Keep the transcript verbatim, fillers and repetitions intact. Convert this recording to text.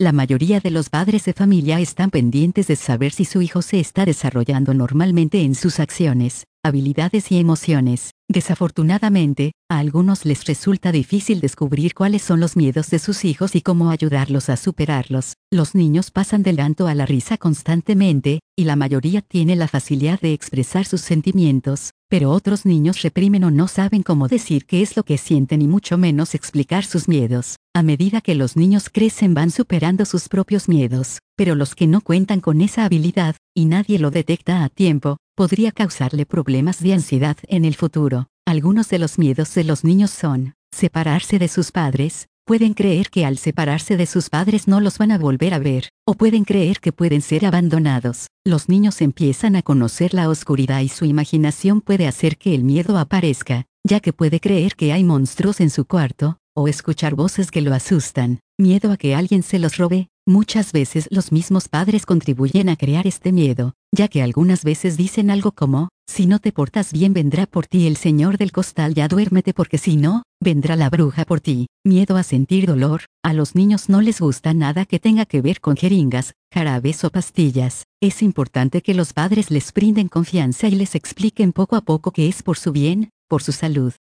La mayoría de los padres de familia están pendientes de saber si su hijo se está desarrollando normalmente en sus acciones, habilidades y emociones. Desafortunadamente, a algunos les resulta difícil descubrir cuáles son los miedos de sus hijos y cómo ayudarlos a superarlos. Los niños pasan del llanto a la risa constantemente, y la mayoría tiene la facilidad de expresar sus sentimientos, pero otros niños reprimen o no saben cómo decir qué es lo que sienten y mucho menos explicar sus miedos. A medida que los niños crecen van superando sus propios miedos, pero los que no cuentan con esa habilidad, y nadie lo detecta a tiempo, podría causarle problemas de ansiedad en el futuro. Algunos de los miedos de los niños son: separarse de sus padres. Pueden creer que al separarse de sus padres no los van a volver a ver, o pueden creer que pueden ser abandonados. Los niños empiezan a conocer la oscuridad y su imaginación puede hacer que el miedo aparezca, ya que puede creer que hay monstruos en su cuarto, o escuchar voces que lo asustan. Miedo a que alguien se los robe. Muchas veces los mismos padres contribuyen a crear este miedo, ya que algunas veces dicen algo como: si no te portas bien vendrá por ti el señor del costal, ya duérmete porque si no, vendrá la bruja por ti. Miedo a sentir dolor. A los niños no les gusta nada que tenga que ver con jeringas, jarabes o pastillas. Es importante que los padres les brinden confianza y les expliquen poco a poco que es por su bien, por su salud.